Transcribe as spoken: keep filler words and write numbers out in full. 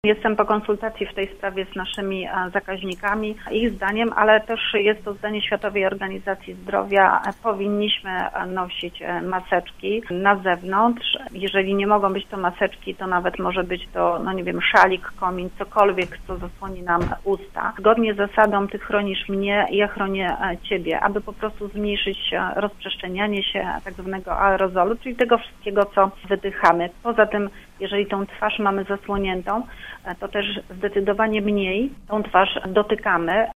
Jestem po konsultacji w tej sprawie z naszymi zakaźnikami. Ich zdaniem, ale też jest to zdanie Światowej Organizacji Zdrowia, powinniśmy nosić maseczki na zewnątrz. Jeżeli nie mogą być to maseczki, to nawet może być to, no nie wiem, szalik, komin, cokolwiek, co zasłoni nam usta. Zgodnie z zasadą ty chronisz mnie, ja chronię ciebie, aby po prostu zmniejszyć rozprzestrzenianie się tak zwanego aerozolu, czyli tego wszystkiego, co wydychamy. Poza tym, jeżeli tą twarz mamy zasłoniętą, to też zdecydowanie mniej tą twarz dotykamy.